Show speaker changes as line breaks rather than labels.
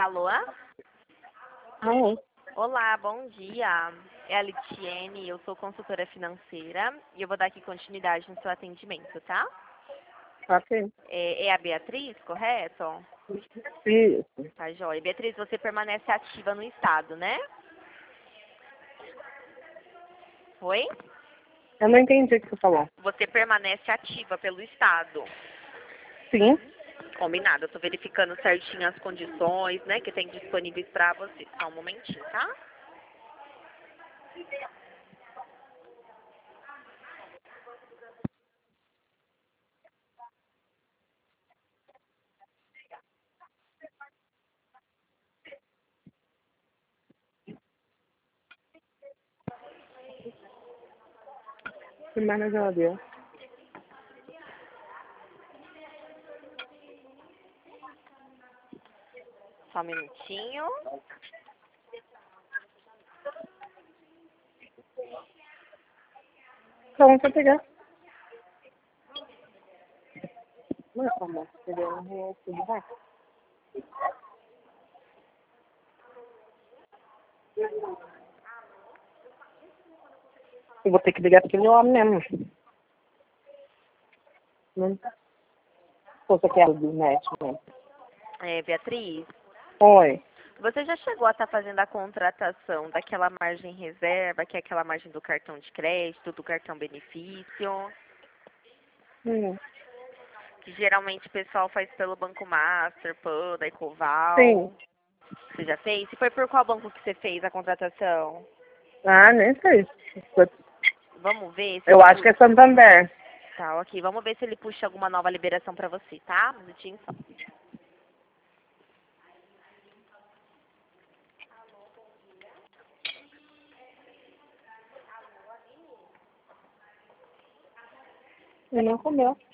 Alô?
Oi.
Olá, bom dia. É a Litiene, eu sou consultora financeira e eu vou dar aqui continuidade no seu atendimento, tá?
Ok.
É a Beatriz, correto?
Isso.
Tá, joia. Beatriz, você permanece ativa no estado, né? Oi?
Eu não entendi o que você falou.
Você permanece ativa pelo estado.
Sim.
Combinado, eu tô verificando certinho as condições, né, que tem disponíveis pra você. Só um momentinho, tá?
Que mais na geladeira?
Só um minutinho.
Então, vou pegar. Não é como pegar R$1 tudo, vai. Eu vou ter que ligar porque meu homem mesmo. Não. Você quer do net, né?
Beatriz,
Oi.
você já chegou a estar fazendo a contratação daquela margem reserva, que é aquela margem do cartão de crédito, do cartão benefício,
Hum.
que geralmente o pessoal faz pelo Banco Master, Pan, da Ecoval.
Sim.
Você já fez? E foi por qual banco que você fez a contratação?
Ah, nem sei.
Vamos ver se
Eu
ele
acho que é
puxa.
Santander.
Tá, ok. Vamos ver se ele puxa alguma nova liberação pra você, tá? Um minutinho só.
Ele não comeu.